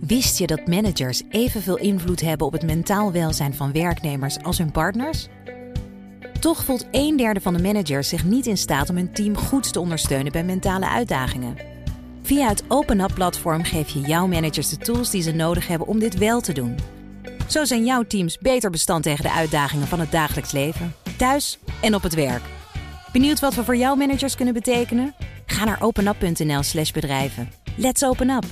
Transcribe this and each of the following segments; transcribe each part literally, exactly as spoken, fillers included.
Wist je dat managers evenveel invloed hebben op het mentaal welzijn van werknemers als hun partners? Toch voelt een derde van de managers zich niet in staat om hun team goed te ondersteunen bij mentale uitdagingen. Via het OpenUp-platform geef je jouw managers de tools die ze nodig hebben om dit wel te doen. Zo zijn jouw teams beter bestand tegen de uitdagingen van het dagelijks leven, thuis en op het werk. Benieuwd wat we voor jouw managers kunnen betekenen? Ga naar openup.nl slash bedrijven. Let's open up!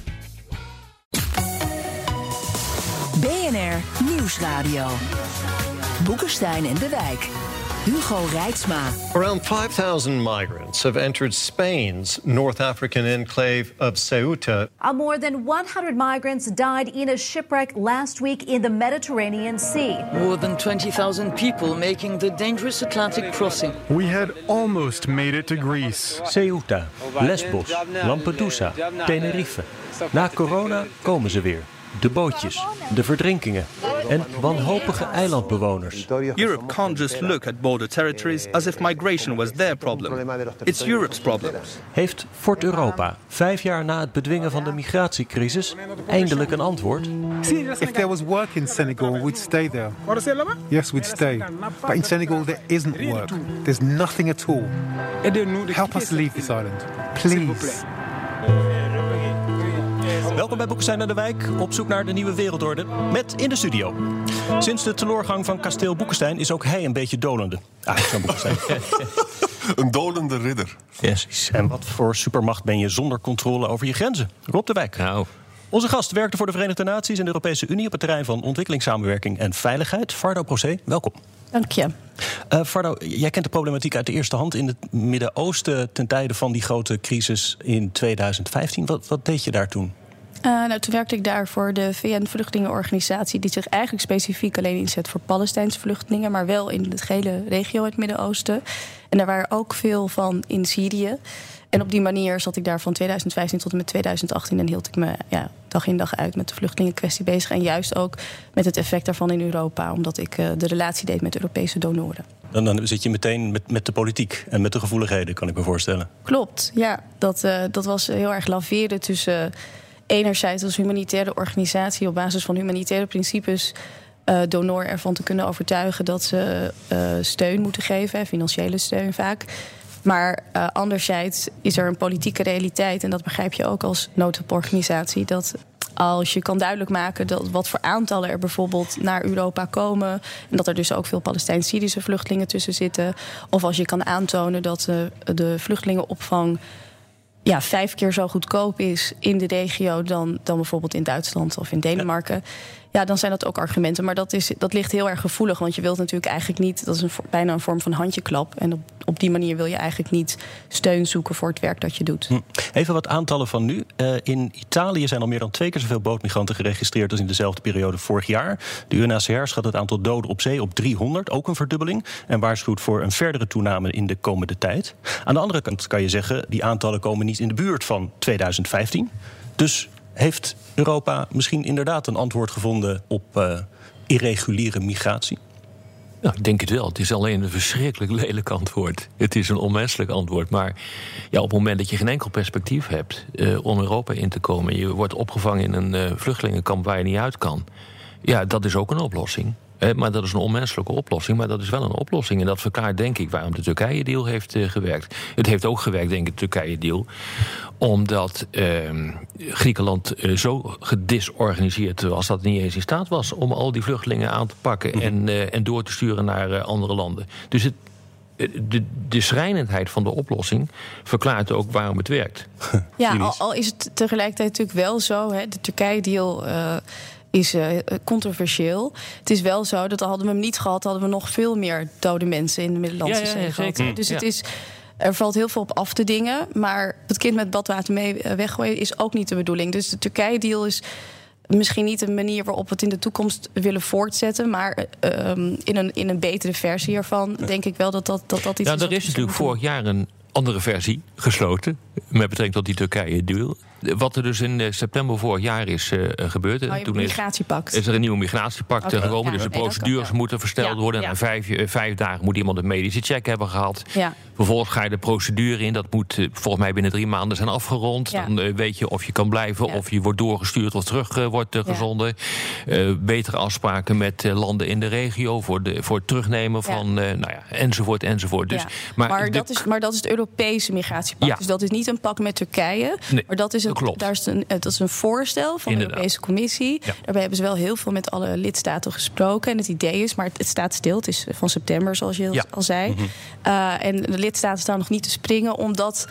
B N R Nieuwsradio. Boekenstein en de Wijk. Hugo Reitsma. Around five thousand migrants have entered Spain's North African enclave of Ceuta. Uh, more than one hundred migrants died in a shipwreck last week in the Mediterranean Sea. More than twenty thousand people making the dangerous Atlantic crossing. We had almost made it to Greece. Ceuta, Lesbos, Lampedusa, Tenerife. Na corona komen ze weer. De bootjes, de verdrinkingen en wanhopige eilandbewoners. Europe can't just look at border territories as if migration was their problem. It's Europe's problem. Heeft Fort Europa, vijf jaar na het bedwingen van de migratiecrisis, eindelijk een antwoord? If there was work in Senegal, we'd stay there. Yes, we'd stay. But in Senegal there isn't work. There's nothing at all. Help us leave this island, please. Welkom bij Boekenstein en de Wijk, op zoek naar de nieuwe wereldorde, met in de studio. Sinds de teloorgang van kasteel Boekenstein is ook hij een beetje dolende. Ah, zo'n Boekenstein. Een dolende ridder. Precies. En wat voor supermacht ben je zonder controle over je grenzen? Rob de Wijk. Nou. Onze gast werkte voor de Verenigde Naties en de Europese Unie op het terrein van ontwikkelingssamenwerking en veiligheid. Fardo Procé, welkom. Dank je. Uh, Fardo, jij kent de problematiek uit de eerste hand in het Midden-Oosten ten tijde van die grote crisis in tweeduizend vijftien. Wat, wat deed je daar toen? Uh, nou, toen werkte ik daar voor de V N-vluchtelingenorganisatie, die zich eigenlijk specifiek alleen inzet voor Palestijnse vluchtelingen, maar wel in de hele regio in het Midden-Oosten. En daar waren ook veel van in Syrië. En op die manier zat ik daar van tweeduizend vijftien tot en met tweeduizend achttien en hield ik me ja, dag in dag uit met de vluchtelingenkwestie bezig. En juist ook met het effect daarvan in Europa, omdat ik uh, de relatie deed met Europese donoren. Dan, dan zit je meteen met, met de politiek en met de gevoeligheden, kan ik me voorstellen. Klopt, ja. Dat, uh, dat was heel erg laveren tussen Uh, enerzijds als humanitaire organisatie op basis van humanitaire principes uh, donor ervan te kunnen overtuigen dat ze uh, steun moeten geven, financiële steun vaak. Maar uh, anderzijds is er een politieke realiteit, en dat begrijp je ook als noodhulporganisatie, dat als je kan duidelijk maken dat wat voor aantallen er bijvoorbeeld naar Europa komen, en dat er dus ook veel Palestijns-Syrische vluchtelingen tussen zitten, of als je kan aantonen dat uh, de vluchtelingenopvang ja, vijf keer zo goedkoop is in de regio dan, dan bijvoorbeeld in Duitsland of in Denemarken, ja. ja, dan zijn dat ook argumenten. Maar dat, is, dat ligt heel erg gevoelig, want je wilt natuurlijk eigenlijk niet, dat is een, bijna een vorm van handjeklap. En op, op die manier wil je eigenlijk niet steun zoeken voor het werk dat je doet. Even wat aantallen van nu. Uh, in Italië zijn al meer dan twee keer zoveel bootmigranten geregistreerd als in dezelfde periode vorig jaar. De U N H C R schat het aantal doden op zee op driehonderd, ook een verdubbeling. En waarschuwt voor een verdere toename in de komende tijd. Aan de andere kant kan je zeggen, die aantallen komen niet in de buurt van tweeduizend vijftien. Dus heeft Europa misschien inderdaad een antwoord gevonden op uh, irreguliere migratie? Ja, ik denk het wel. Het is alleen een verschrikkelijk lelijk antwoord. Het is een onmenselijk antwoord. Maar ja, op het moment dat je geen enkel perspectief hebt uh, om Europa in te komen, je wordt opgevangen in een uh, vluchtelingenkamp waar je niet uit kan, ja, dat is ook een oplossing. He, maar dat is een onmenselijke oplossing, maar dat is wel een oplossing. En dat verklaart, denk ik, waarom de Turkije-deal heeft uh, gewerkt. Het heeft ook gewerkt, denk ik, de Turkije-deal, omdat uh, Griekenland uh, zo gedisorganiseerd was dat het niet eens in staat was om al die vluchtelingen aan te pakken mm-hmm. en, uh, en door te sturen naar uh, andere landen. Dus het, de, de schrijnendheid van de oplossing verklaart ook waarom het werkt. Ja, al, al is het tegelijkertijd natuurlijk wel zo, hè, de Turkije-deal Uh, is uh, controversieel. Het is wel zo dat hadden we hem niet gehad, hadden we nog veel meer dode mensen in de Middellandse ja, ja, Zee ja, gehad. zeker. Dus ja. het is, er valt heel veel op af te dingen, maar het kind met badwater mee weggooien is ook niet de bedoeling. Dus de Turkije-deal is misschien niet een manier waarop we het in de toekomst willen voortzetten, maar um, in, een, in een betere versie ervan denk ik wel dat dat, dat, dat iets ja, is. Er is natuurlijk vorig jaar een andere versie gesloten met betrekking tot die Turkije-deal. Wat er dus in september vorig jaar is uh, gebeurd. Oh, Toen migratiepact. Is, is er een nieuwe migratiepact okay, gekomen. ja, dus de nee, procedures kan, ja. moeten versteld ja, worden. Ja. En na vijf, vijf dagen moet iemand een medische check hebben gehad. Ja. Vervolgens ga je de procedure in. Dat moet uh, volgens mij binnen drie maanden zijn afgerond. Ja. Dan uh, weet je of je kan blijven, ja. of je wordt doorgestuurd of terug uh, wordt uh, gezonden. Ja. Uh, betere afspraken met uh, landen in de regio voor, de, voor het terugnemen van, uh, nou ja, enzovoort, enzovoort. Dus, ja. maar, maar, de, dat is, maar dat is het Europese migratiepact. Ja. Dus dat is niet een pact met Turkije. Nee, maar dat is, een, dat daar is een, dat is een voorstel van Inderdaad. de Europese Commissie. Ja. Daarbij hebben ze wel heel veel met alle lidstaten gesproken. En het idee is, maar het, het staat stil. Het is van september, zoals je ja. al zei. Mm-hmm. Uh, en de lidstaten staan nog niet te springen om dat,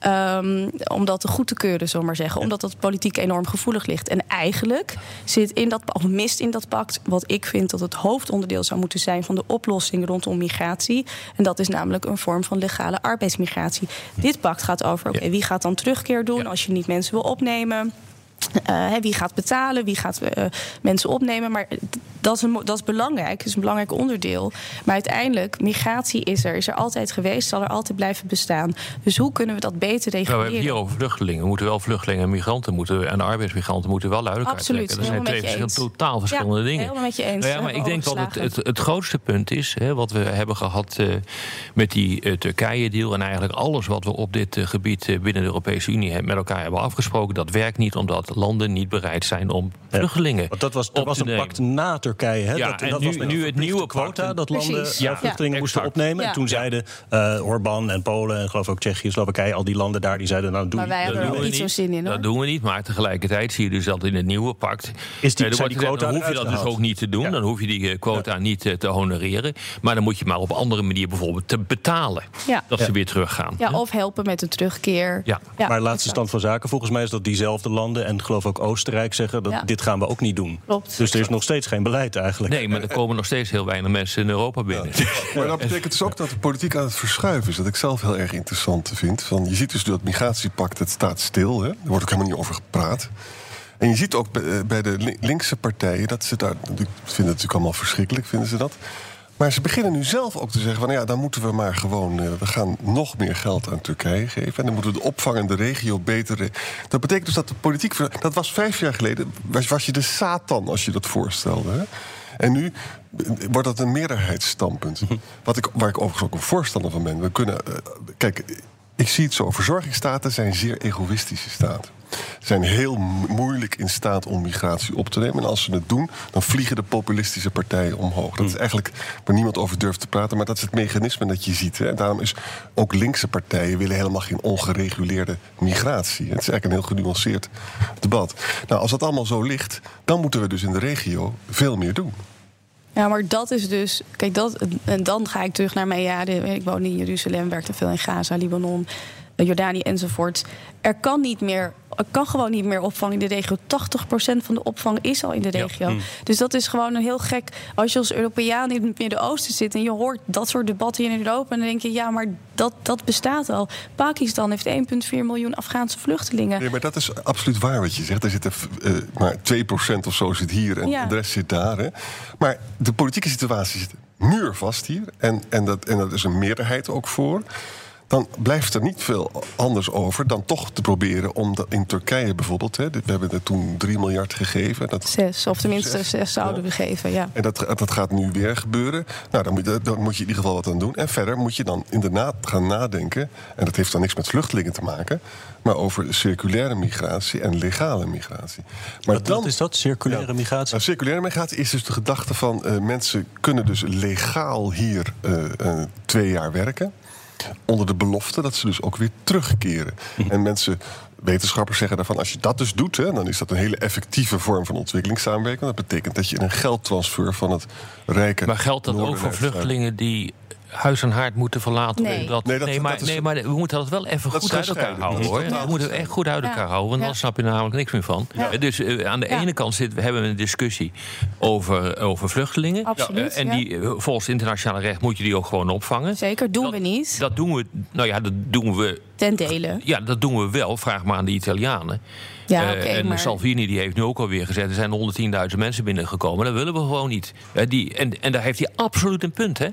um, om dat goed te keuren, zullen we maar zeggen. Omdat dat politiek enorm gevoelig ligt. En eigenlijk zit in dat, of mist in dat pact wat ik vind dat het hoofdonderdeel zou moeten zijn van de oplossing rondom migratie. En dat is namelijk een vorm van legale arbeidsmigratie. Hm. Dit pact gaat over, oké, okay, wie gaat dan terugkeer doen ja. als je niet mensen wil opnemen? Uh, wie gaat betalen, wie gaat uh, mensen opnemen. Maar dat is, een, dat is belangrijk, dat is een belangrijk onderdeel. Maar uiteindelijk, migratie is er, is er altijd geweest, zal er altijd blijven bestaan. Dus hoe kunnen we dat beter reguleren? Nou, we hebben hier over vluchtelingen. We moeten wel vluchtelingen en migranten moeten, en arbeidsmigranten moeten wel uit elkaar Absoluut, trekken. Dat zijn twee verschillende, totaal verschillende ja, dingen. Helemaal met je eens. Nou ja, maar ik denk dat het, het, het grootste punt is, hè, wat we hebben gehad uh, met die uh, Turkije-deal en eigenlijk alles wat we op dit uh, gebied uh, binnen de Europese Unie met elkaar hebben afgesproken, dat werkt niet omdat landen niet bereid zijn om vluchtelingen. Ja, want dat was, er was een pact na Turkije. Hè? Ja, dat en dat nu, was nu het nieuwe quota dat landen uh, ja, vluchtelingen ja, moesten exact. opnemen. Ja. En toen ja. zeiden uh, Orbán en Polen en geloof ook Tsjechië, Slowakije, al die landen daar, die zeiden nou doe. Maar wij hebben er niet zo'n zin in, hoor. Dat doen we niet, maar tegelijkertijd zie je dus dat in het nieuwe pact is die, uh, zijn die quota dan hoef je dat dus ook niet te doen. Ja. Dan hoef je die uh, quota ja. niet uh, te honoreren. Maar dan moet je maar op andere manier bijvoorbeeld te betalen ja. dat ja. ze weer teruggaan. Ja, of helpen met een terugkeer. Ja. Ja. Maar laatste stand van zaken volgens mij is dat diezelfde landen en geloof ook Oostenrijk zeggen dat ja. dit gaan we ook niet doen. Klopt. Dus er is nog steeds geen beleid eigenlijk. Nee, maar er komen nog steeds heel weinig mensen in Europa binnen. Ja. Maar dat betekent dus ook dat de politiek aan het verschuiven is. Dat ik zelf heel erg interessant vind. Van, je ziet dus dat migratiepact, het staat stil. Hè? Er wordt ook helemaal niet over gepraat. En je ziet ook bij de linkse partijen dat ze daar, ik vind het natuurlijk allemaal verschrikkelijk, vinden ze dat. Maar ze beginnen nu zelf ook te zeggen van ja, dan moeten we maar gewoon, we gaan nog meer geld aan Turkije geven. En dan moeten we de opvang in de regio beter. Dat betekent dus dat de politiek, dat was vijf jaar geleden, was, was je de Satan als je dat voorstelde. Hè? En nu wordt dat een meerderheidsstandpunt. Wat ik, waar ik overigens ook een voorstander van ben. We kunnen, uh, kijk, ik zie het zo. Verzorgingsstaten zijn zeer egoïstische staten. Ze zijn heel moeilijk in staat om migratie op te nemen. En als ze het doen, dan vliegen de populistische partijen omhoog. Dat is eigenlijk waar niemand over durft te praten. Maar dat is het mechanisme dat je ziet. Hè. Daarom is ook linkse partijen willen helemaal geen ongereguleerde migratie. Het is eigenlijk een heel genuanceerd debat. Nou, als dat allemaal zo ligt, dan moeten we dus in de regio veel meer doen. Ja, maar dat is dus... Kijk, dat, en dan ga ik terug naar mijn jaren. Ik woonde in Jeruzalem, werkte veel in Gaza, Libanon, Jordanië enzovoort. Er kan niet meer... Er kan gewoon niet meer opvang in de regio. tachtig procent van de opvang is al in de regio. Ja. Dus dat is gewoon een heel gek... Als je als Europeaan in het Midden-Oosten zit en je hoort dat soort debatten in Europa, dan denk je, ja, maar dat, dat bestaat al. Pakistan heeft één komma vier miljoen Afghaanse vluchtelingen. Nee, maar dat is absoluut waar wat je zegt. Er zitten uh, maar twee procent of zo zit hier en ja. de rest zit daar. Hè. Maar de politieke situatie zit muurvast hier. En, en, dat, en dat is een meerderheid ook voor. Dan blijft er niet veel anders over dan toch te proberen om de, in Turkije bijvoorbeeld, hè, we hebben er toen drie miljard gegeven. Dat, zes, of tenminste zes, zes zouden ja. we geven, ja. En dat, dat gaat nu weer gebeuren. Nou, dan moet, dan moet je in ieder geval wat aan doen. En verder moet je dan inderdaad gaan nadenken, en dat heeft dan niks met vluchtelingen te maken, maar over circulaire migratie en legale migratie. Maar wat, dan, wat is dat, circulaire ja, migratie? Nou, circulaire migratie is dus de gedachte van uh, mensen kunnen dus legaal hier uh, uh, twee jaar werken. Onder de belofte dat ze dus ook weer terugkeren. Hm. En mensen, wetenschappers zeggen daarvan, als je dat dus doet, hè, dan is dat een hele effectieve vorm van ontwikkelingssamenwerking. Dat betekent dat je een geldtransfer van het rijke... Maar geldt dat ook voor vluchtelingen die huis en haard moeten verlaten? Nee, dat, nee, dat, nee, maar, dat is, nee, maar we moeten dat wel even goed uit elkaar houden, hoor. We moeten echt goed uit elkaar ja. houden, want ja. dan snap je er namelijk niks meer van. Ja. Dus uh, aan de ja. ene kant zitten, hebben we een discussie over, over vluchtelingen. Absoluut, uh, en die, uh, volgens het internationale recht moet je die ook gewoon opvangen. Zeker, doen dat, we niet. Dat doen we, nou ja, dat doen we... Ten dele. Ja, dat doen we wel. Vraag maar aan de Italianen. Ja, okay, uh, en maar... Salvini die heeft nu ook alweer gezegd, er zijn honderdtienduizend mensen binnengekomen. Dat willen we gewoon niet. Uh, die, en, en daar heeft hij absoluut een punt, hè?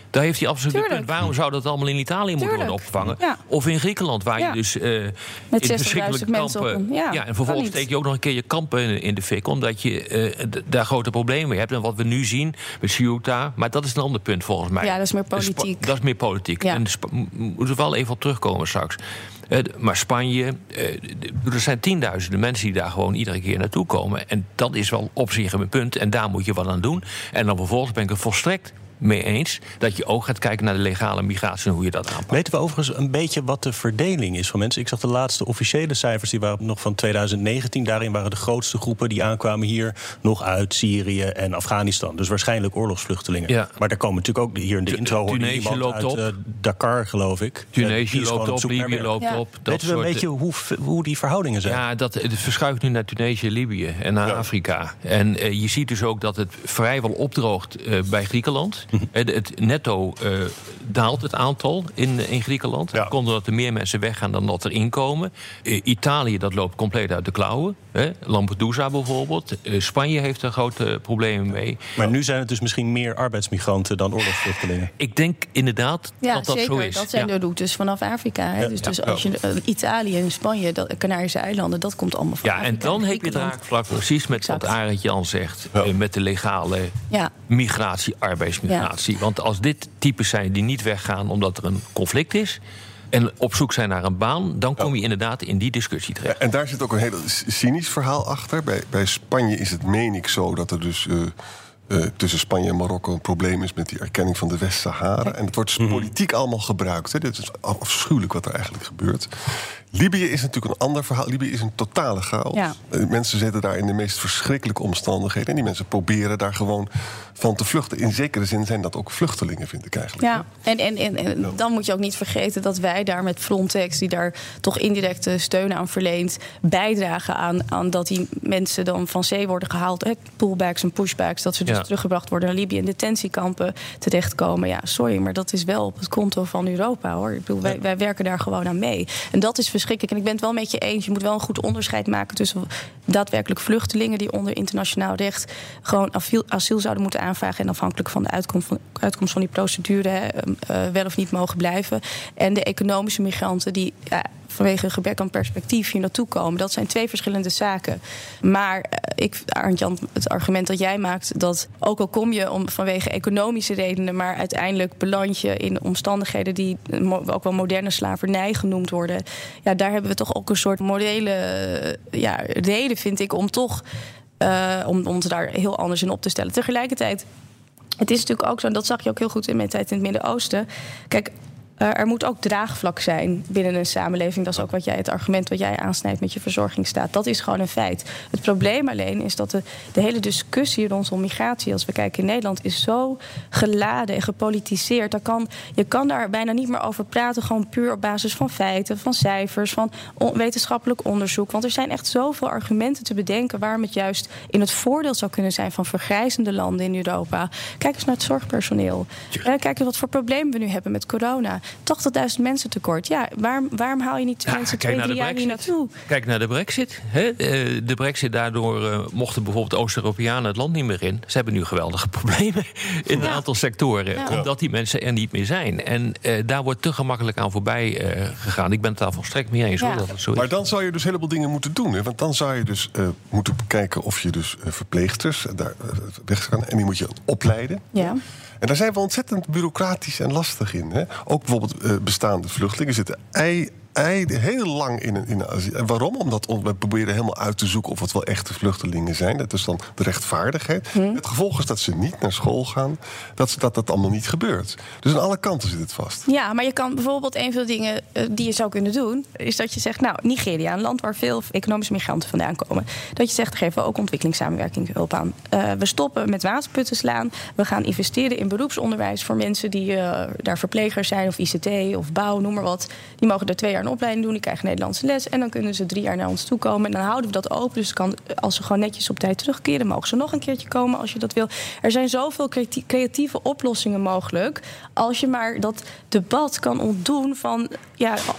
Daar heeft hij absoluut Tuurlijk. een punt. Waarom zou dat allemaal in Italië moeten Tuurlijk. worden opgevangen? Ja. Of in Griekenland, waar Ja. je dus uh, in verschrikkelijke mensen kampen... op een- ja, ja, en vervolgens niet. steek je ook nog een keer je kampen in, in de fik... omdat je uh, d- daar grote problemen mee hebt. En wat we nu zien met Ceuta... maar dat is een ander punt volgens mij. Ja, dat is meer De Spa- politiek. dat is meer politiek. Ja. En de Spa- m- moeten we wel even op terugkomen straks. Uh, d- maar Spanje, uh, d- er zijn tienduizenden mensen die daar gewoon iedere keer naartoe komen. En dat is wel op zich een punt. En daar moet je wat aan doen. En dan vervolgens ben ik er volstrekt mee eens dat je ook gaat kijken naar de legale migratie en hoe je dat aanpakt. Weten we overigens een beetje wat de verdeling is van mensen? Ik zag de laatste officiële cijfers, die waren nog van twintig negentien. Daarin waren de grootste groepen die aankwamen hier nog uit Syrië en Afghanistan. Dus waarschijnlijk oorlogsvluchtelingen. Ja. Maar daar komen natuurlijk ook hier in de intro hoorde Tunesië iemand loopt uit op. uh, Dakar, geloof ik. Tunesië Die is gewoon loopt op, zoek naar Libië meer. loopt Ja. op. Dat Weten we een soort- beetje hoe, hoe die verhoudingen zijn? Ja, dat, het verschuift nu naar Tunesië, Libië en naar Ja. Afrika. En uh, je ziet dus ook dat het vrijwel opdroogt uh, bij Griekenland. het, het netto uh, daalt het aantal in, in Griekenland. Ja. Het komt doordat er meer mensen weggaan dan dat er inkomen. Uh, Italië, dat loopt compleet uit de klauwen. Hè. Lampedusa bijvoorbeeld. Uh, Spanje heeft er grote problemen mee. Maar nu zijn het dus misschien meer arbeidsmigranten dan oorlogsvluchtelingen. Ik denk inderdaad Ja, dat dat zeker. zo is. Dat zijn Ja. de routes vanaf Afrika. Hè? Ja, dus ja, dus ja. als je uh, Italië en Spanje, dat, Canarische eilanden, dat komt allemaal van Ja, Afrika en dan heb je het Griekenland. raakvlak precies met Exact. wat Arendtje al zegt. Ja. eh, Met de legale Ja. migratie, arbeidsmigratie. Want als dit types zijn die niet weggaan omdat er een conflict is... en op zoek zijn naar een baan, dan kom je inderdaad in die discussie terecht. Ja, en daar zit ook een heel cynisch verhaal achter. Bij, bij Spanje is het, meen ik, zo dat er dus uh, uh, tussen Spanje en Marokko een probleem is met die erkenning van de West-Sahara. En het wordt dus politiek allemaal gebruikt. Hè. Dit is afschuwelijk wat er eigenlijk gebeurt. Libië is natuurlijk een ander verhaal. Libië is een totale chaos. Ja. Uh, Mensen zitten daar in de meest verschrikkelijke omstandigheden. En die mensen proberen daar gewoon van te vluchten. In zekere zin zijn dat ook vluchtelingen, vind ik eigenlijk. Ja, en, en, en, en dan moet je ook niet vergeten dat wij daar met Frontex, die daar toch indirecte steun aan verleent, bijdragen aan, aan dat die mensen dan van zee worden gehaald. Hè, pullbacks en pushbacks, dat ze dus Ja. teruggebracht worden naar Libië in detentiekampen terechtkomen. Ja, sorry, maar dat is wel op het konto van Europa, hoor. Ik bedoel, wij, wij werken daar gewoon aan mee. En dat is verschrikkelijk. En ik ben het wel met je eens. Je moet wel een goed onderscheid maken tussen daadwerkelijk vluchtelingen die onder internationaal recht gewoon asiel, asiel zouden moeten aanvragen en afhankelijk van de uitkomst van, uitkomst van die procedure hè, uh, wel of niet mogen blijven. En de economische migranten die ja, vanwege een gebrek aan perspectief hier naartoe komen. Dat zijn twee verschillende zaken. Maar uh, ik, Arend-Jan, het argument dat jij maakt, dat ook al kom je om vanwege economische redenen, maar uiteindelijk beland je in omstandigheden die mo- ook wel moderne slavernij genoemd worden. Ja, daar hebben we toch ook een soort morele uh, ja, reden, vind ik, om toch uh, om ons daar heel anders in op te stellen. Tegelijkertijd, het is natuurlijk ook zo, en dat zag je ook heel goed in mijn tijd in het Midden-Oosten. Kijk, Uh, er moet ook draagvlak zijn binnen een samenleving. Dat is ook wat jij, het argument wat jij aansnijdt met je verzorgingsstaat. Dat is gewoon een feit. Het probleem alleen is dat de, de hele discussie rondom migratie, als we kijken in Nederland, is zo geladen en gepolitiseerd. Daar kan, je kan daar bijna niet meer over praten, gewoon puur op basis van feiten, van cijfers, van on- wetenschappelijk onderzoek. Want er zijn echt zoveel argumenten te bedenken waarom het juist in het voordeel zou kunnen zijn van vergrijzende landen in Europa. Kijk eens naar het zorgpersoneel. Uh, kijk eens wat voor problemen we nu hebben met corona. tachtigduizend mensen tekort. Ja, waarom, waarom haal je niet Ja, mensen kijk twee, naar drie de jaar hier Brexit. naartoe? Kijk naar de brexit. Hè? De brexit, daardoor uh, mochten bijvoorbeeld Oost-Europeanen het land niet meer in. Ze hebben nu geweldige problemen in een Ja. aantal sectoren. Ja. Omdat die mensen er niet meer zijn. En uh, daar wordt te gemakkelijk aan voorbij uh, gegaan. Ik ben het daar volstrekt mee eens. Ja. Hoor, dat het zo is. Maar dan zou je dus een heleboel dingen moeten doen. Hè? Want dan zou je dus uh, moeten kijken of je dus uh, verpleegsters uh, daar uh, weg kan. En die moet je opleiden. Ja. En daar zijn we ontzettend bureaucratisch en lastig in. Hè? Ook bijvoorbeeld uh, bestaande vluchtelingen zitten ei, ei, heel lang in een, in een asiel. En waarom? Omdat we proberen helemaal uit te zoeken of het wel echte vluchtelingen zijn. Dat is dan de rechtvaardigheid. Hm. Het gevolg is dat ze niet naar school gaan. Dat ze, dat, dat allemaal niet gebeurt. Dus aan alle kanten zit het vast. Ja, maar je kan bijvoorbeeld een van de dingen uh, die je zou kunnen doen, is dat je zegt, nou, Nigeria, een land waar veel economische migranten vandaan komen, dat je zegt, geven we ook ontwikkelingssamenwerking hulp aan. Uh, we stoppen met waterputten slaan. We gaan investeren in beroepsonderwijs voor mensen die uh, daar verplegers zijn, of I C T of bouw, noem maar wat. Die mogen er twee jaar een opleiding doen, die krijgen Nederlandse les en dan kunnen ze drie jaar naar ons toe komen. En dan houden we dat open. Dus kan, als ze gewoon netjes op tijd terugkeren, mogen ze nog een keertje komen als je dat wil. Er zijn zoveel creatieve oplossingen mogelijk als je maar dat debat kan ontdoen van, ja,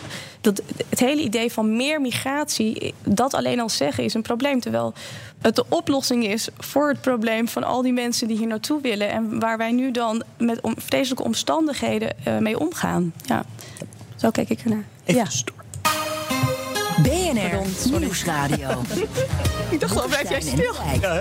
dat, het hele idee van meer migratie, dat alleen al zeggen is een probleem. Terwijl het de oplossing is voor het probleem van al die mensen die hier naartoe willen. En waar wij nu dan met om, vreselijke omstandigheden uh, mee omgaan. Ja. Zo kijk ik ernaar. Even ja. Door. B N R Nieuwsradio. Ik dacht al, blijf jij stil. Ja,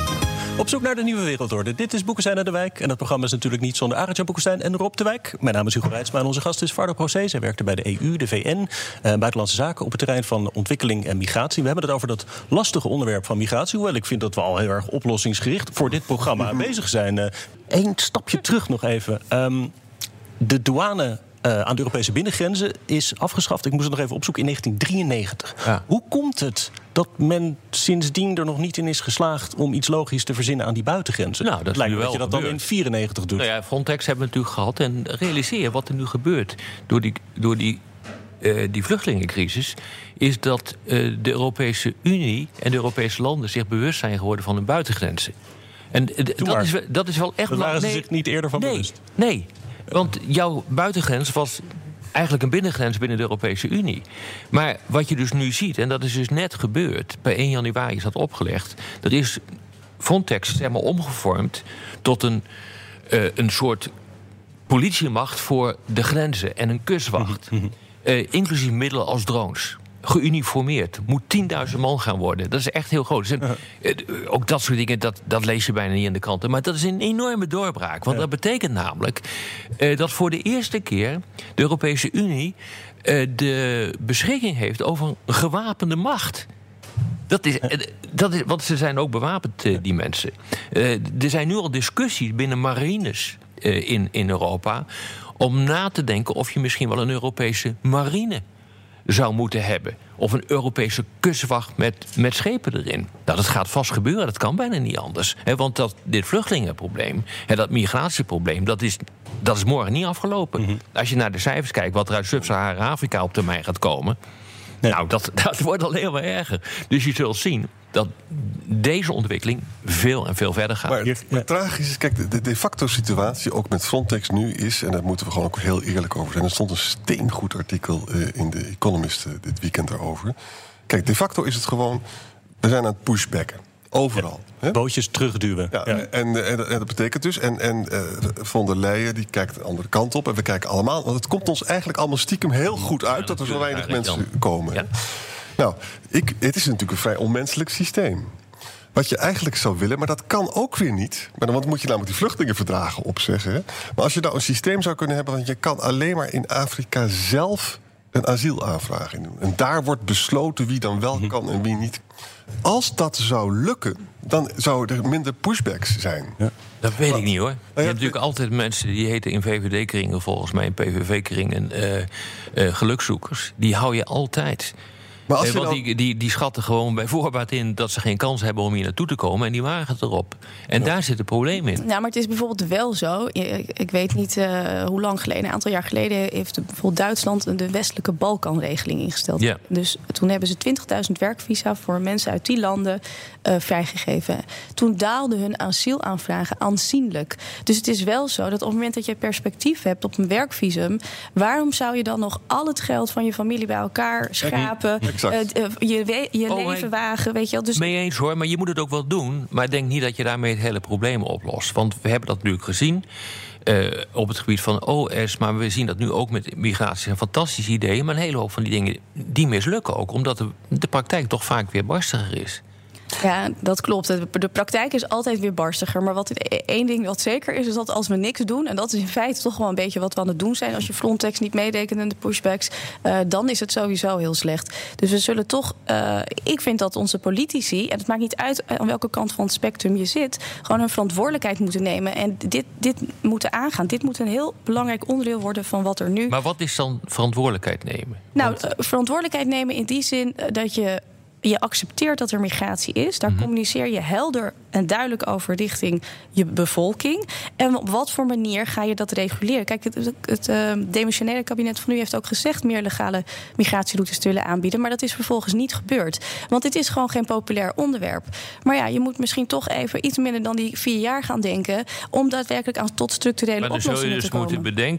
op zoek naar de nieuwe wereldorde. Dit is Boekestein en de Wijk. En dat programma is natuurlijk niet zonder Arend-Jan Boekestein en Rob de Wijk. Mijn naam is Hugo Reitsma en onze gast is Varda Procé. Zij werkte bij de E U, de V N, eh, Buitenlandse Zaken op het terrein van ontwikkeling en migratie. We hebben het over dat lastige onderwerp van migratie. Hoewel ik vind dat we al heel erg oplossingsgericht voor dit programma bezig zijn. Eén uh, stapje terug nog even. Um, de douane Uh, aan de Europese binnengrenzen is afgeschaft. Ik moest het nog even opzoeken in negentien drieënnegentig. Ja. Hoe komt het dat men sindsdien er nog niet in is geslaagd om iets logisch te verzinnen aan die buitengrenzen? Nou, dat het lijkt me dat je dat gebeurd. dan in vierennegentig doet. Nou ja, Frontex hebben we natuurlijk gehad. En realiseer wat er nu gebeurt door die, door die, uh, die vluchtelingencrisis, is dat uh, de Europese Unie en de Europese landen zich bewust zijn geworden van hun buitengrenzen. En uh, dat, is, dat is wel echt... Daar waren ze nee, zich niet eerder van nee, bewust. Nee. Want jouw buitengrens was eigenlijk een binnengrens binnen de Europese Unie. Maar wat je dus nu ziet, en dat is dus net gebeurd, per één januari is dat opgelegd, er is Frontex zeg maar omgevormd tot een, uh, een soort politiemacht voor de grenzen en een kustwacht. Uh, inclusief middelen als drones. Geuniformeerd. Moet tienduizend man gaan worden. Dat is echt heel groot. Dus een, uh, ook dat soort dingen, dat, dat lees je bijna niet in de kranten. Maar dat is een enorme doorbraak. Want ja. dat betekent namelijk uh, dat voor de eerste keer de Europese Unie uh, de beschikking heeft over een gewapende macht. Dat is, dat is, want ze zijn ook bewapend, uh, die mensen. Uh, er zijn nu al discussies binnen marines uh, in, in Europa om na te denken of je misschien wel een Europese marine zou moeten hebben. Of een Europese kustwacht met, met schepen erin. Nou, dat gaat vast gebeuren, dat kan bijna niet anders. He, want dat, dit vluchtelingenprobleem, he, dat migratieprobleem, dat is, dat is morgen niet afgelopen. Mm-hmm. Als je naar de cijfers kijkt, wat er uit Sub-Sahara-Afrika op termijn gaat komen, nee. nou, dat, dat wordt alleen maar erger. Dus je zult zien dat deze ontwikkeling veel en veel verder gaat. Maar het, het tragisch is, kijk, de de facto situatie ook met Frontex nu is, en daar moeten we gewoon ook heel eerlijk over zijn. Er stond een steengoed artikel uh, in de Economist uh, dit weekend daarover. Kijk, de facto is het gewoon, we zijn aan het pushbacken. Overal. Ja, bootjes terugduwen. Ja, ja. En, en, en dat betekent dus, en, en uh, von der Leyen die kijkt de andere kant op, en we kijken allemaal, want het komt ons eigenlijk allemaal stiekem heel goed uit, ja, dat er zo weinig mensen dan komen. Ja. Nou, ik, het is natuurlijk een vrij onmenselijk systeem. Wat je eigenlijk zou willen, maar dat kan ook weer niet. Maar dan moet je namelijk die vluchtelingenverdragen opzeggen. Hè? Maar als je nou een systeem zou kunnen hebben, want je kan alleen maar in Afrika zelf een asielaanvraag in doen. En daar wordt besloten wie dan wel kan en wie niet. Als dat zou lukken, dan zouden er minder pushbacks zijn. Ja. Dat weet ik niet, hoor. Je hebt natuurlijk altijd mensen die heten in V V D-kringen, volgens mij in P V V-kringen, uh, uh, gelukzoekers. Die hou je altijd. Maar als eh, want nou... die, die, die schatten gewoon bij voorbaat in dat ze geen kans hebben om hier naartoe te komen. En die wagen het erop. En ja. daar zit het probleem in. Nou, maar het is bijvoorbeeld wel zo. Ik weet niet uh, hoe lang geleden. Een aantal jaar geleden heeft bijvoorbeeld Duitsland de westelijke Balkanregeling ingesteld. Ja. Dus toen hebben ze twintigduizend werkvisa voor mensen uit die landen uh, vrijgegeven. Toen daalden hun asielaanvragen aanzienlijk. Dus het is wel zo dat op het moment dat je perspectief hebt op een werkvisum, waarom zou je dan nog al het geld van je familie bij elkaar schrapen? Ja. Uh, je we- je oh, leven wagen, weet je wel. Dus mee eens hoor, maar je moet het ook wel doen. Maar ik denk niet dat je daarmee het hele probleem oplost. Want we hebben dat natuurlijk gezien uh, op het gebied van O S. Maar we zien dat nu ook met migratie. Een fantastisch idee, maar een hele hoop van die dingen die mislukken ook. Omdat de, de praktijk toch vaak weer barstiger is. Ja, dat klopt. De praktijk is altijd weer barstiger. Maar wat één ding wat zeker is, is dat als we niks doen, en dat is in feite toch wel een beetje wat we aan het doen zijn, als je Frontex niet meerekent in de pushbacks, uh, dan is het sowieso heel slecht. Dus we zullen toch, uh, ik vind dat onze politici, en het maakt niet uit aan welke kant van het spectrum je zit, gewoon hun verantwoordelijkheid moeten nemen en dit, dit moeten aangaan. Dit moet een heel belangrijk onderdeel worden van wat er nu. Maar wat is dan verantwoordelijkheid nemen? Nou, Want... uh, verantwoordelijkheid nemen in die zin uh, dat je Je accepteert dat er migratie is. Daar mm-hmm. communiceer je helder en duidelijk over richting je bevolking. En op wat voor manier ga je dat reguleren? Kijk, het, het uh, demissionaire kabinet van nu heeft ook gezegd meer legale migratieroutes te willen aanbieden. Maar dat is vervolgens niet gebeurd. Want dit is gewoon geen populair onderwerp. Maar ja, je moet misschien toch even iets minder dan die vier jaar gaan denken om daadwerkelijk aan tot structurele oplossingen te komen. Maar dan zul je dus moeten bedenken,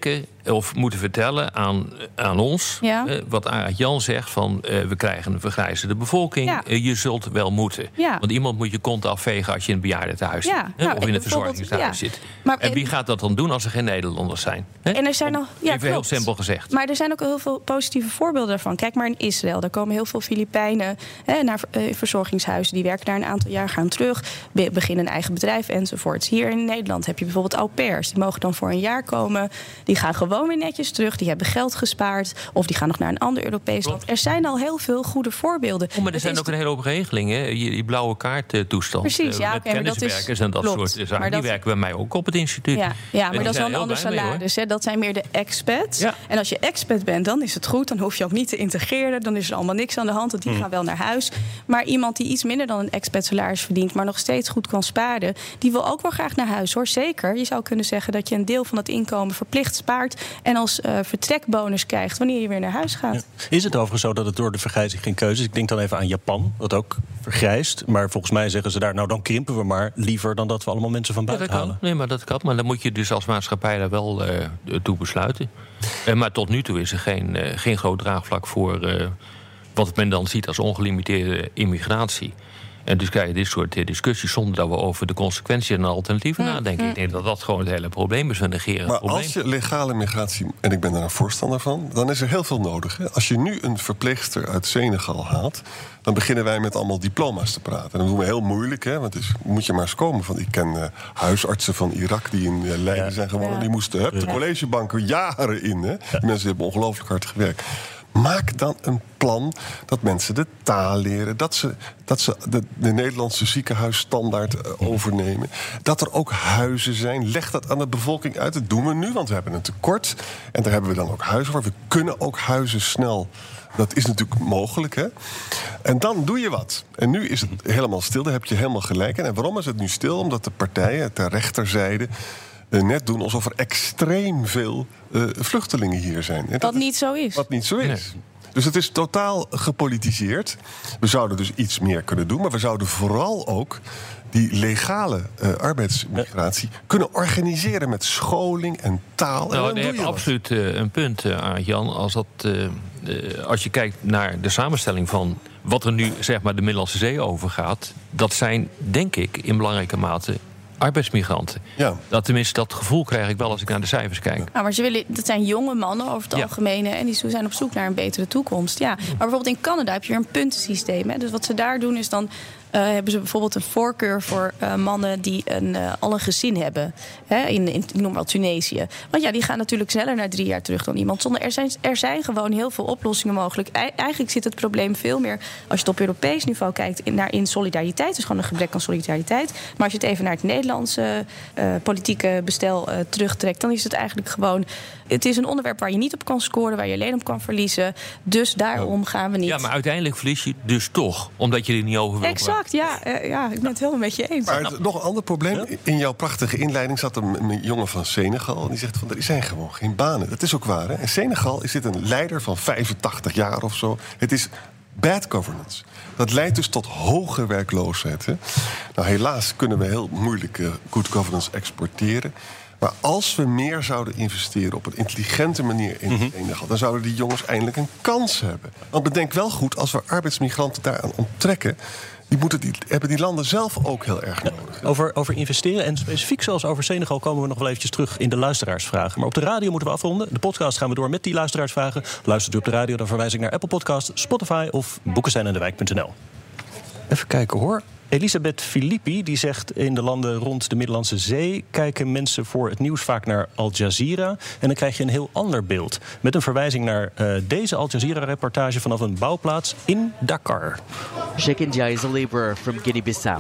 of moeten vertellen aan, aan ons... Ja. Uh, wat Arend Jan zegt van... Uh, we krijgen een vergrijzende bevolking. Ja. Uh, je zult wel moeten. Ja. Want iemand moet je kont afvegen als je in een bejaardentehuis zit. Ja. Uh, nou, of in een verzorgingshuis ja. zit. Maar, en wie gaat dat dan doen als er geen Nederlanders zijn? Huh? En er zijn nog, ja, Even klopt. heel simpel gezegd. Maar er zijn ook heel veel positieve voorbeelden daarvan. Kijk maar in Israël. Daar komen heel veel Filipijnen hè, naar uh, verzorgingshuizen. Die werken daar een aantal jaar, gaan terug. Be- beginnen een eigen bedrijf enzovoorts. Hier in Nederland heb je bijvoorbeeld au pairs. Die mogen dan voor een jaar komen. Die gaan gewoon weer netjes terug. Die hebben geld gespaard. Of die gaan nog naar een ander Europees land. Er zijn al heel veel goede voorbeelden. Oh, maar er het zijn ook een hele hoop regelingen. Die, die blauwe kaart toestand. Precies, ja. Met Okay, kenniswerkers dat is, en dat klopt, soort zaken. Die dat, werken bij mij ook op het instituut. Ja, ja maar dat is wel een ander salaris. Mee, dat zijn meer de expats. Ja. En als je expat bent, dan is het goed. Dan hoef je ook niet te integreren. Dan is er allemaal niks aan de hand. Want die hmm. gaan wel naar huis. Maar iemand die iets minder dan een expat salaris verdient... maar nog steeds goed kan sparen... die wil ook wel graag naar huis, hoor. Zeker. Je zou kunnen zeggen dat je een deel van het inkomen verplicht spaart... en als uh, vertrekbonus krijgt wanneer je weer naar huis gaat. Ja. Is het overigens zo dat het door de vergrijzing geen keuze is? Ik denk dan even aan Japan, dat ook vergrijst. Maar volgens mij zeggen ze daar, nou dan krimpen we maar... liever dan dat we allemaal mensen van buiten ja, dat halen. Kan. Nee, maar dat kan. Maar dan moet je dus als maatschappij daar wel uh, toe besluiten. Uh, maar tot nu toe is er geen, uh, geen groot draagvlak voor... Uh, wat men dan ziet als ongelimiteerde immigratie. En dus krijg je dit soort discussies zonder dat we over de consequenties en de alternatieven mm, nadenken. Mm. Ik denk dat dat gewoon het hele probleem is. We negeren maar het probleem. Als je legale migratie, en ik ben daar een voorstander van... dan is er heel veel nodig. Hè? Als je nu een verpleegster uit Senegal haalt... dan beginnen wij met allemaal diploma's te praten. En dat doen we heel moeilijk, hè? Want dus moet je maar eens komen. Van, ik ken uh, huisartsen van Irak die in uh, Leiden ja. zijn gewonnen. Ja. Die moesten hup, de collegebanken jaren in. Hè? Ja. Die mensen hebben ongelooflijk hard gewerkt. Maak dan een plan dat mensen de taal leren. Dat ze, dat ze de, de Nederlandse ziekenhuisstandaard uh, overnemen. Dat er ook huizen zijn. Leg dat aan de bevolking uit. Dat doen we nu, want we hebben een tekort. En daar hebben we dan ook huizen voor. We kunnen ook huizen snel. Dat is natuurlijk mogelijk, hè? En dan doe je wat. En nu is het helemaal stil. Daar heb je helemaal gelijk in. En waarom is het nu stil? Omdat de partijen ter rechterzijde... Uh, net doen alsof er extreem veel uh, vluchtelingen hier zijn. Wat niet zo is. Wat niet zo is. Nee. Dus het is totaal gepolitiseerd. We zouden dus iets meer kunnen doen. Maar we zouden vooral ook die legale uh, arbeidsmigratie kunnen organiseren met scholing en taal. Nou, en je hebt absoluut uh, een punt, uh, Jan. Als, dat, uh, uh, als je kijkt naar de samenstelling van wat er nu zeg maar de Middellandse Zee overgaat... dat zijn, denk ik, in belangrijke mate... arbeidsmigranten. Ja. Dat, tenminste, dat gevoel krijg ik wel als ik naar de cijfers kijk. Ja, maar ze willen, dat zijn jonge mannen over het ja. algemeen... en die zijn op zoek naar een betere toekomst. Ja. Maar bijvoorbeeld in Canada heb je weer een puntensysteem. Hè. Dus wat ze daar doen is dan... Uh, hebben ze bijvoorbeeld een voorkeur voor uh, mannen die een, uh, al een gezin hebben. Hè, in, in, ik noem maar Tunesië. Want ja, die gaan natuurlijk sneller naar drie jaar terug dan iemand zonder. Er zijn, er zijn gewoon heel veel oplossingen mogelijk. E- eigenlijk zit het probleem veel meer, als je het op Europees niveau kijkt, in, naar in solidariteit. Dus gewoon een gebrek aan solidariteit. Maar als je het even naar het Nederlandse uh, politieke bestel uh, terugtrekt, dan is het eigenlijk gewoon... Het is een onderwerp waar je niet op kan scoren, waar je alleen op kan verliezen. Dus daarom gaan we niet... Ja, maar uiteindelijk verlies je dus toch, omdat je er niet over wil Exact, praten. ja, uh, ja. Ik ben het helemaal met je eens. Maar het, nog een ander probleem. Ja? In jouw prachtige inleiding zat een, een jongen van Senegal. Die zegt van, er zijn gewoon geen banen. Dat is ook waar, hè? In Senegal is dit een leider van vijfentachtig jaar of zo. Het is bad governance. Dat leidt dus tot hoge werkloosheid. Hè? Nou, helaas kunnen we heel moeilijk uh, good governance exporteren. Maar als we meer zouden investeren op een intelligente manier in mm-hmm. Senegal, dan zouden die jongens eindelijk een kans hebben. Want bedenk wel goed, als we arbeidsmigranten daaraan onttrekken, die moeten die, hebben die landen zelf ook heel erg nodig. Ja, over, over investeren en specifiek zoals over Senegal komen we nog wel eventjes terug in de luisteraarsvragen. Maar op de radio moeten we afronden. De podcast gaan we door met die luisteraarsvragen. Luistert u op de radio, dan verwijs ik naar Apple Podcast, Spotify of boekenzijnendewijk punt n l. Even kijken hoor. Elisabeth Filippi die zegt, in de landen rond de Middellandse Zee kijken mensen voor het nieuws vaak naar Al Jazeera. En dan krijg je een heel ander beeld. Met een verwijzing naar uh, deze Al Jazeera-reportage vanaf een bouwplaats in Dakar. Shekindia is a laborer from Guinea-Bissau.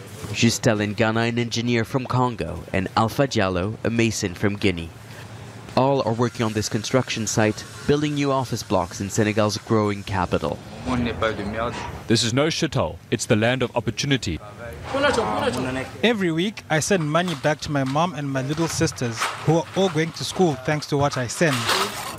Justel Ngana, an engineer from Congo. And Alpha Diallo, a mason from Guinea. All are working on this construction site, building new office blocks in Senegal's growing capital. This is no shithole. It's the land of opportunity. Every week, I send money back to my mom and my little sisters, who are all going to school thanks to what I send.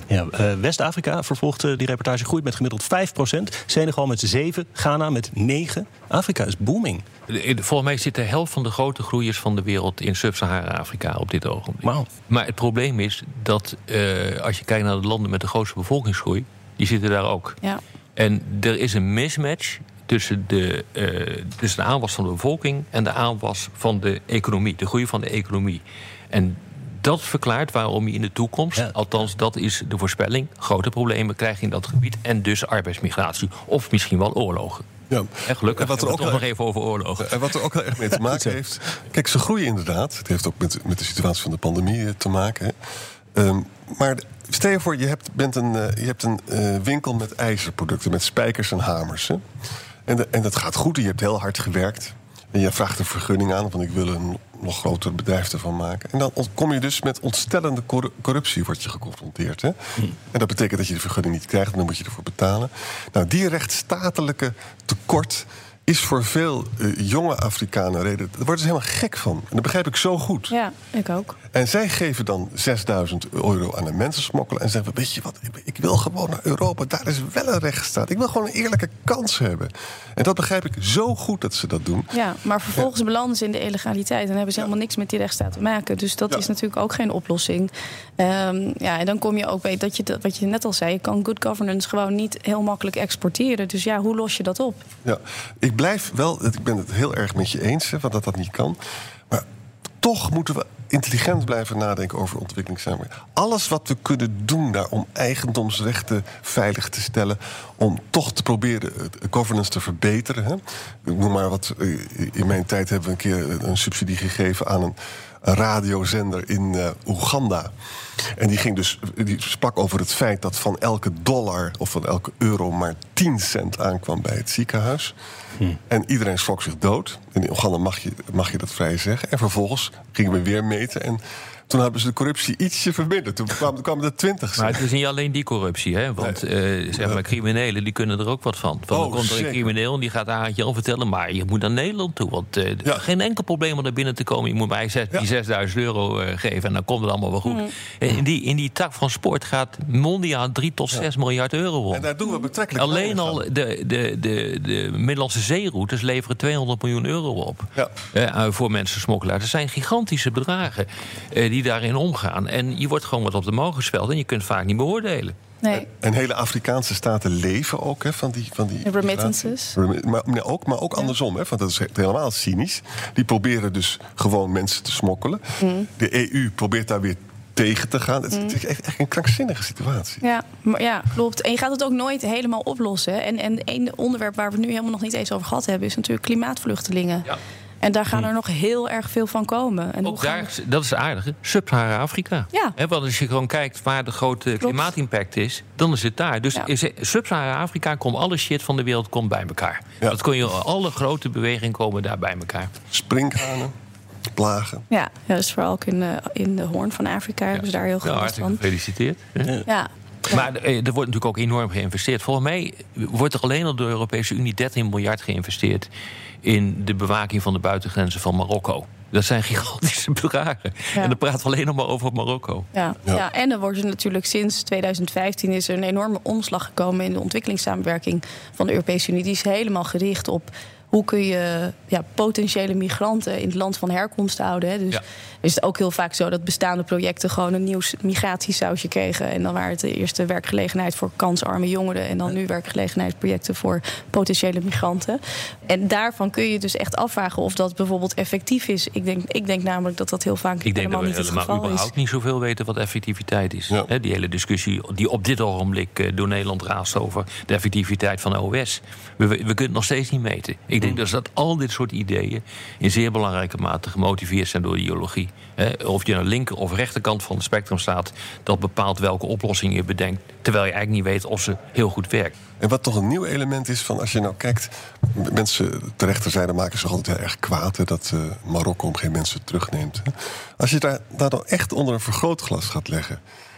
Ja, uh, West-Afrika, vervolgt uh, die reportage, groeit met gemiddeld vijf procent. Senegal met zeven, Ghana met negen. Afrika is booming. Volgens mij zit de helft van de grote groeiers van de wereld in Sub-Sahara-Afrika op dit ogenblik. Wow. Maar het probleem is dat uh, als je kijkt naar de landen met de grootste bevolkingsgroei, die zitten daar ook. Ja. En er is een mismatch tussen de, uh, tussen de aanwas van de bevolking en de aanwas van de economie, de groei van de economie. En dat verklaart waarom je in de toekomst, ja. althans dat is de voorspelling, grote problemen krijgt in dat gebied en dus arbeidsmigratie of misschien wel oorlogen. Ja. En gelukkig en wat er ook ook nog wel, even over oorlogen. En wat er ook heel erg mee te maken heeft. Kijk, ze groeien inderdaad. Het heeft ook met, met de situatie van de pandemie te maken. Um, maar stel je voor, je hebt, bent een, uh, je hebt een uh, winkel met ijzerproducten, met spijkers en hamers. Hè? En, de, en dat gaat goed, je hebt heel hard gewerkt. En je vraagt een vergunning aan, want ik wil een nog groter bedrijf ervan maken. En dan kom je dus met ontstellende corruptie, word je geconfronteerd. Hè? Hmm. En dat betekent dat je de vergunning niet krijgt, en dan moet je ervoor betalen. Nou, die rechtsstatelijke tekort is voor veel uh, jonge Afrikanen reden. Daar worden ze helemaal gek van. En dat begrijp ik zo goed. Ja, ik ook. En zij geven dan zesduizend euro aan een mensensmokkelaar en zeggen: weet je wat, ik wil gewoon naar Europa. Daar is wel een rechtsstaat. Ik wil gewoon een eerlijke kans hebben. En dat begrijp ik zo goed dat ze dat doen. Ja, maar vervolgens ja. belanden ze in de illegaliteit en hebben ze helemaal niks met die rechtsstaat te maken. Dus dat ja. is natuurlijk ook geen oplossing. Um, ja, en dan kom je ook bij dat je dat, wat je net al zei, je kan good governance gewoon niet heel makkelijk exporteren. Dus ja, hoe los je dat op? Ja, ik blijf wel, ik ben het heel erg met je eens, hè, want dat dat niet kan. Maar toch moeten we intelligent blijven nadenken over ontwikkelingssamenwerking. Alles wat we kunnen doen daar om eigendomsrechten veilig te stellen, om toch te proberen governance te verbeteren. Hè. Ik noem maar wat. In mijn tijd hebben we een keer een subsidie gegeven aan een een radiozender in uh, Oeganda. En die ging dus, die sprak over het feit dat van elke dollar of van elke euro maar tien cent aankwam bij het ziekenhuis. Hm. En iedereen schrok zich dood. In Oeganda mag je, mag je dat vrij zeggen. En vervolgens gingen we weer meten en toen hebben ze de corruptie ietsje verminderd. Toen kwamen, kwamen er twintig. Maar het is niet alleen die corruptie, hè? Want nee. uh, zeg maar, criminelen die kunnen er ook wat van. Van oh, er komt er een crimineel en die gaat aan je vertellen, maar je moet naar Nederland toe. Want uh, ja. geen enkel probleem om naar binnen te komen. Je moet mij zes, ja. die zesduizend euro uh, geven en dan komt het allemaal wel goed. Mm. In, die, in die tak van sport gaat mondiaal drie tot zes ja. miljard euro om. En daar doen we betrekkelijk alleen al de, de, de, de, de Middellandse zeeroutes leveren tweehonderd miljoen euro op. Ja. Uh, voor mensensmokkelaars. Dat zijn gigantische bedragen uh, die daarin omgaan. En je wordt gewoon wat op de mogen gespeld en je kunt vaak niet beoordelen. Nee. En hele Afrikaanse staten leven ook hè, van die... Van die remittances. Maar, maar ook, maar ook ja. andersom, hè, want dat is helemaal cynisch. Die proberen dus gewoon mensen te smokkelen. Mm. De E U probeert daar weer tegen te gaan. Het, mm. het is echt, echt een krankzinnige situatie. Ja, maar ja, klopt. En je gaat het ook nooit helemaal oplossen. En, en één onderwerp waar we het nu helemaal nog niet eens over gehad hebben is natuurlijk klimaatvluchtelingen. Ja. En daar gaan er nog heel erg veel van komen. En ook daar, we... dat is het aardige, Sub-Sahara-Afrika. Ja. He, want als je gewoon kijkt waar de grote Klopt. klimaatimpact is, dan is het daar. Dus ja. Sub-Sahara-Afrika komt alle shit van de wereld komt bij elkaar. Ja. Dat kon je, alle grote bewegingen komen daar bij elkaar. Sprinkhanen, plagen. Ja, ja, dus vooral ook in de, in de Hoorn van Afrika ja. hebben ze daar heel goed ja, van. Gefeliciteerd. Ja. ja. Ja. Maar er wordt natuurlijk ook enorm geïnvesteerd. Volgens mij wordt er alleen al door de Europese Unie dertien miljard geïnvesteerd in de bewaking van de buitengrenzen van Marokko. Dat zijn gigantische bedragen. Ja. En dan praten we alleen nog maar over Marokko. Ja, ja. ja en er wordt er natuurlijk sinds tweeduizend vijftien is er een enorme omslag gekomen in de ontwikkelingssamenwerking van de Europese Unie. Die is helemaal gericht op hoe kun je ja, potentiële migranten in het land van herkomst houden. Hè? Dus ja. is het ook heel vaak zo dat bestaande projecten gewoon een nieuw migratiesausje kregen. En dan waren het de eerste werkgelegenheid voor kansarme jongeren. En dan nu werkgelegenheidsprojecten voor potentiële migranten. En daarvan kun je dus echt afvragen of dat bijvoorbeeld effectief is. Ik denk, ik denk namelijk dat dat heel vaak ik helemaal niet het geval is. Ik denk dat we überhaupt niet zoveel weten wat effectiviteit is. Ja. He, die hele discussie die op dit ogenblik door Nederland raast over de effectiviteit van de O S. We, we kunnen het nog steeds niet meten. Ik denk dus dat al dit soort ideeën in zeer belangrijke mate gemotiveerd zijn door de ideologie. He, of je aan de linker of rechterkant van het spectrum staat, dat bepaalt welke oplossing je bedenkt, terwijl je eigenlijk niet weet of ze heel goed werkt. En wat toch een nieuw element is, van als je nou kijkt, mensen ter rechterzijde maken zich altijd heel erg kwaad, hè, dat uh, Marokko om geen mensen terugneemt. Hè. Als je daar, daar dan echt onder een vergrootglas gaat leggen,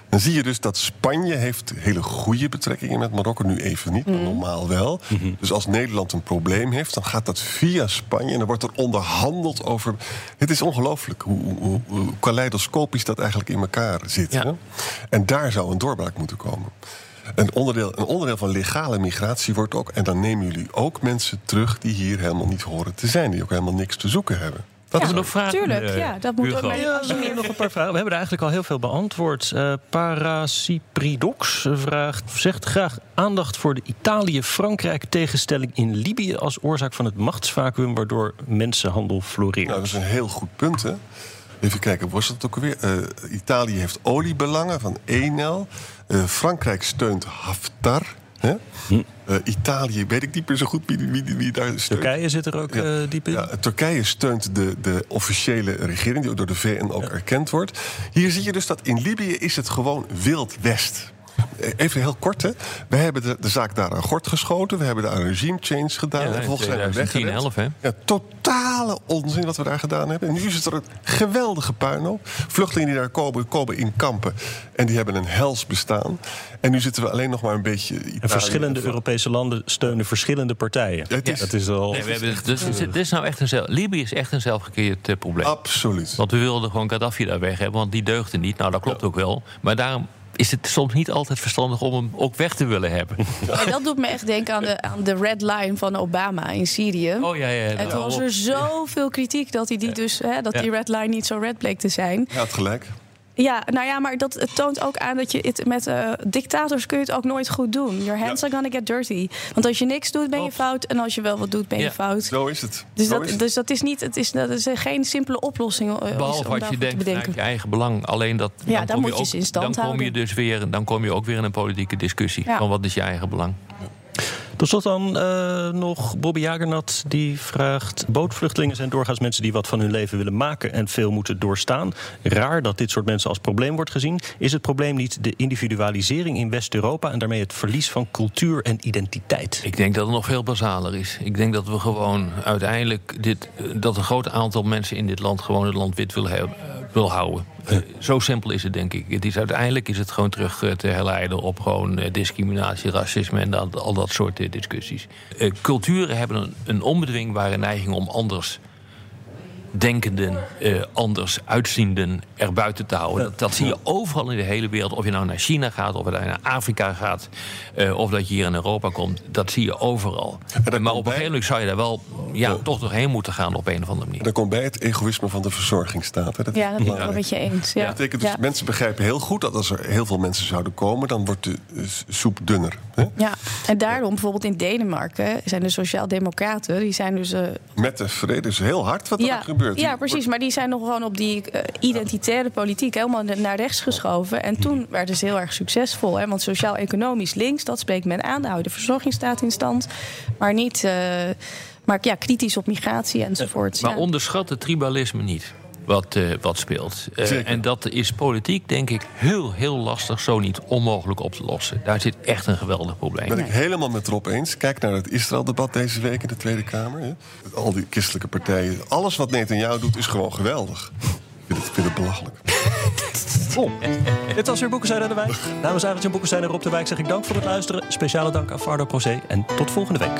Dan zie je dus dat Spanje heeft hele goede betrekkingen met Marokko. Nu even niet, maar mm. normaal wel. Mm-hmm. Dus als Nederland een probleem heeft, dan gaat dat via Spanje. En dan wordt er onderhandeld over... Het is ongelooflijk hoe, hoe, hoe kaleidoscopisch dat eigenlijk in elkaar zit. Ja. Hè? En daar zou een doorbraak moeten komen. Een onderdeel, een onderdeel van legale migratie wordt ook... en dan nemen jullie ook mensen terug die hier helemaal niet horen te zijn. Die ook helemaal niks te zoeken hebben. Dat ja, is nog vragen. Tuurlijk, uh, ja, dat moet ook mee. Ja, ja, nog een paar vragen. We hebben er eigenlijk al heel veel beantwoord. Uh, Paracypridox vraagt, zegt graag aandacht voor de Italië-Frankrijk tegenstelling in Libië als oorzaak van het machtsvacuum waardoor mensenhandel floreert. Nou, dat is een heel goed punt, hè? Even kijken, was dat ook alweer? Uh, Italië heeft oliebelangen van Enel. Uh, Frankrijk steunt Haftar. Hè? Hm. Uh, Italië, weet ik niet meer zo goed wie, wie, wie daar steunt. Turkije zit er ook ja. uh, diep in. Ja, Turkije steunt de, de officiële regering, die ook door de V N ook ja. erkend wordt. Hier zie je dus dat in Libië is het gewoon Wild West. Even heel kort, hè. We hebben de, de zaak daar aan gort geschoten. We hebben daar een regime change gedaan. Ja, en vervolgens zijn we weggerend. elf, hè? Ja, totale onzin wat we daar gedaan hebben. En nu is het er een geweldige puinhoop. Vluchtelingen die daar komen, komen in kampen. En die hebben een hels bestaan. En nu zitten we alleen nog maar een beetje... Italië en verschillende en Europese landen steunen verschillende partijen. Ja, het is, dat is al... Nee, we hebben, dus, dit is nou echt een zelf, Libië is echt een zelfgecreëerd uh, probleem. Absoluut. Want we wilden gewoon Gaddafi daar weg hebben, want die deugde niet. Nou, dat klopt ja. ook wel. Maar daarom is het soms niet altijd verstandig om hem ook weg te willen hebben. Ja, dat doet me echt denken aan de, aan de red line van Obama in Syrië. Oh, ja, ja, en toen was er zoveel kritiek dat, hij die, dus, hè, dat ja. die red line niet zo red bleek te zijn. Ja, het gelijk. Ja, nou ja, maar dat het toont ook aan dat je het met uh, dictators kun je het ook nooit goed doen. Your hands ja. are gonna get dirty. Want als je niks doet, ben je fout. En als je wel wat doet, ben je ja. fout. Zo is het. Dus, Zo dat, is het. dus dat is niet, het is, dat is geen simpele oplossing. Uh, Behalve wat je denkt vanuit je eigen belang. Alleen dat. Ja, dan dan kom moet je ook, ze in stand dan houden. Kom je dus weer, dan kom je ook weer in een politieke discussie. Ja. Van wat is je eigen belang. Ja. Tot slot dan uh, nog Bobby Jagernat die vraagt... bootvluchtelingen zijn doorgaans mensen die wat van hun leven willen maken... en veel moeten doorstaan. Raar dat dit soort mensen als probleem wordt gezien. Is het probleem niet de individualisering in West-Europa... en daarmee het verlies van cultuur en identiteit? Ik denk dat het nog veel basaler is. Ik denk dat we gewoon uiteindelijk... Dit, dat een groot aantal mensen in dit land gewoon het land wit wil, he- wil houden. Uh, zo simpel is het, denk ik. Het is, uiteindelijk is het gewoon terug uh, te herleiden op gewoon uh, discriminatie, racisme en dat, al dat soort uh, discussies. Uh, culturen hebben een, een onbedwingbare neiging om anders denkenden, uh, anders uitzienden erbuiten te houden. Dat, dat zie je overal in de hele wereld. Of je nou naar China gaat, of je nou naar Afrika gaat... Uh, of dat je hier in Europa komt. Dat zie je overal. Maar op een gegeven moment zou je daar wel ja, ja. toch doorheen moeten gaan op een of andere manier. Dat komt bij het egoïsme van de verzorgingsstaat. Hè? Dat ja, dat ben ik wel met je eens. Ja. Dat betekent dus, ja. mensen begrijpen heel goed dat als er heel veel mensen zouden komen... dan wordt de uh, soep dunner. Hè? Ja, en daarom bijvoorbeeld in Denemarken zijn de sociaaldemocraten... die zijn dus... Uh, met de vrede is heel hard wat er ja. gebeurt. Ja, precies. Maar die zijn nog gewoon op die uh, identitaire politiek helemaal naar rechts geschoven. En toen werd het heel erg succesvol. Hè? Want sociaal-economisch links, dat spreekt men aan. Daar houdt de verzorgingsstaat in stand. Maar niet... Uh, maar ja, kritisch op migratie enzovoort. Maar ja. onderschat het tribalisme niet. Wat, uh, wat speelt. Uh, en dat is politiek, denk ik, heel, heel lastig, zo niet onmogelijk op te lossen. Daar zit echt een geweldig probleem. Ben ik helemaal met Rob eens. Kijk naar het Israël-debat deze week in de Tweede Kamer. Hè. Al die christelijke partijen. Alles wat Netanyahu doet is gewoon geweldig. Ik vind het, ik vind het belachelijk. Oh. Dit was weer Boekenstein aan de Wijk. Namens Arendt Boekenstein en Rob de Wijk zeg ik dank voor het luisteren. Speciale dank aan Fardo Procé en tot volgende week.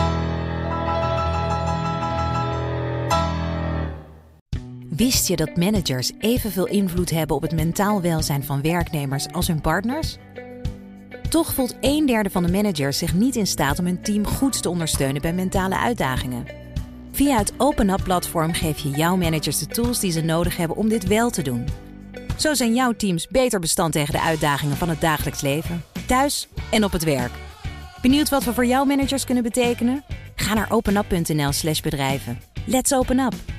Wist je dat managers evenveel invloed hebben op het mentaal welzijn van werknemers als hun partners? Toch voelt een derde van de managers zich niet in staat om hun team goed te ondersteunen bij mentale uitdagingen. Via het OpenUp-platform geef je jouw managers de tools die ze nodig hebben om dit wel te doen. Zo zijn jouw teams beter bestand tegen de uitdagingen van het dagelijks leven, thuis en op het werk. Benieuwd wat we voor jouw managers kunnen betekenen? Ga naar openup punt n l slash bedrijven. Let's open up!